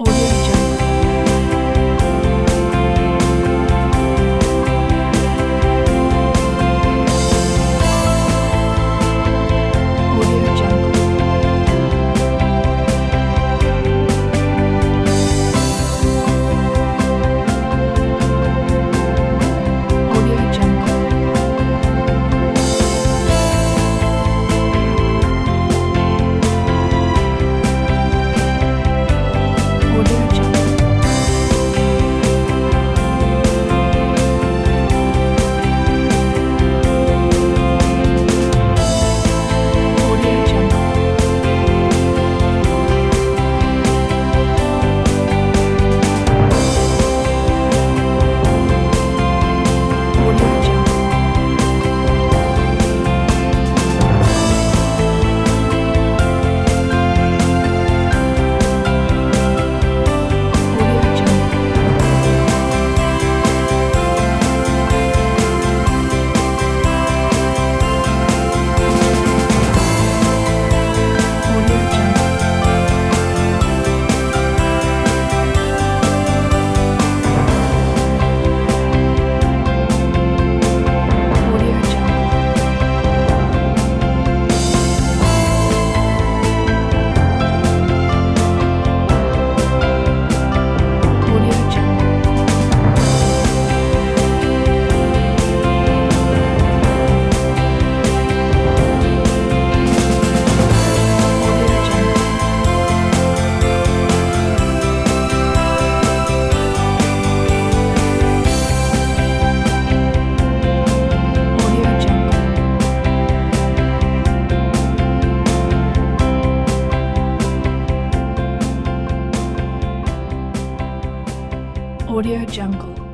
Audio Jungle. Audio Jungle. Audio Jungle. Audio Jungle. Audio Jungle. Audio Jungle. Audio Jungle. Audio Jungle. Audio Jungle. Audio Jungle. Audio Jungle. Audio Jungle. Audio Jungle.